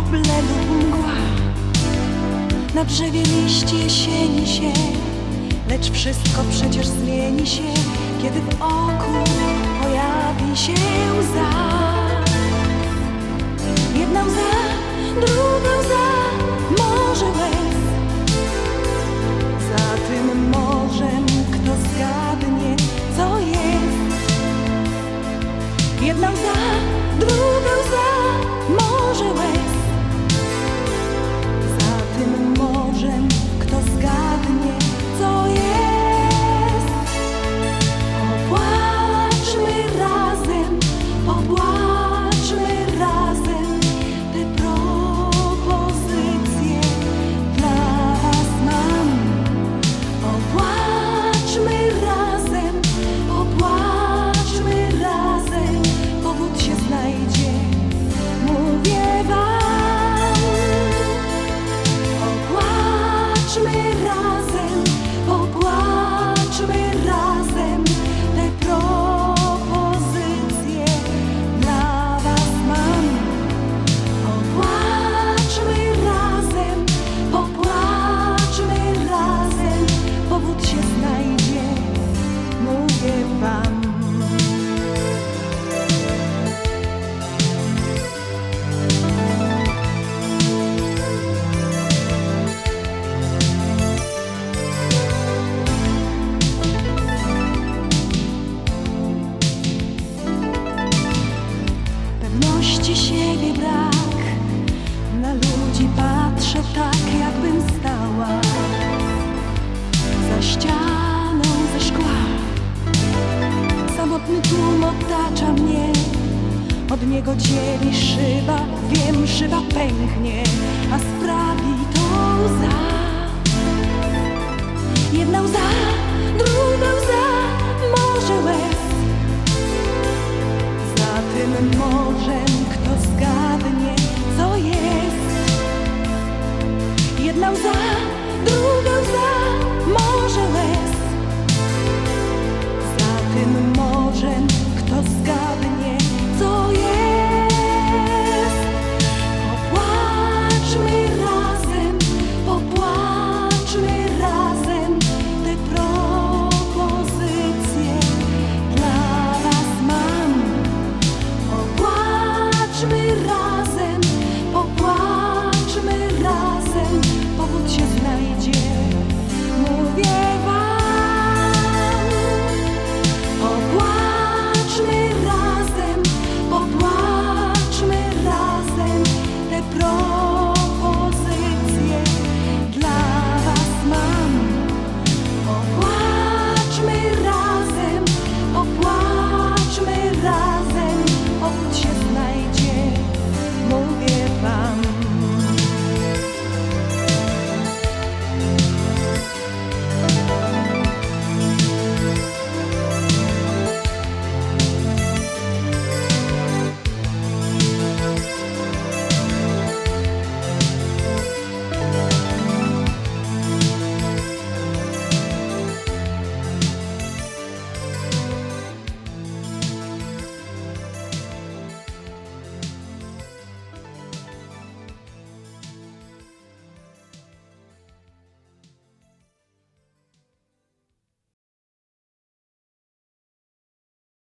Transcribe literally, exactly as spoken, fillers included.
wróble lub mgła. Na drzewie liść jesieni się, lecz wszystko przecież zmieni się, kiedy w oku pojawi się łza. Jedna łza, druga łza, morze łez. Za tym morzem kto zgadnie, co jest? Jedna łza, druga łza, morze łez. Za tym morzem kto zgadnie, co jest? Popłaczmy razem, popłaczmy razem. Te propozycje dla was mam. Popłaczmy razem, popłaczmy razem. Powód się znajdzie, mówię wam. Popłaczmy razem, popłaczmy razem. Te propozycje dla was mam. Popłaczmy razem, popłaczmy razem. Powód się znajdzie, mówię wam. Pewności siebie brak, na ludzi patrzę tak, jakbym stała za ścianą ze szkła. Samotny tłum otacza mnie, od niego dzieli szyba. Wiem, szyba pęknie, a sprawi to łza. Jedna łza, druga łza, morze łez. Za tym morzem